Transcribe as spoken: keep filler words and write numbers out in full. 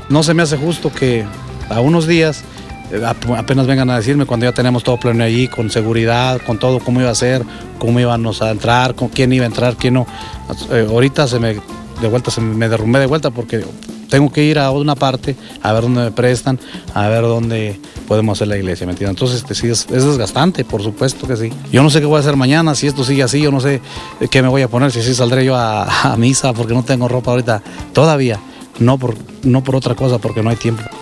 No se me hace justo que a unos días eh, apenas vengan a decirme cuando ya tenemos todo pleno allí, con seguridad, con todo, cómo iba a ser, cómo íbamos a entrar, con quién iba a entrar, quién no. Eh, ahorita se me, de vuelta, se me derrumbé de vuelta porque tengo que ir a una parte a ver dónde me prestan, a ver dónde podemos hacer la iglesia, ¿me entiendes? Entonces este, sí, es, es desgastante, por supuesto que sí. Yo no sé qué voy a hacer mañana, si esto sigue así, yo no sé qué me voy a poner, si sí saldré yo a, a misa porque no tengo ropa ahorita todavía, no por, no por otra cosa, porque no hay tiempo.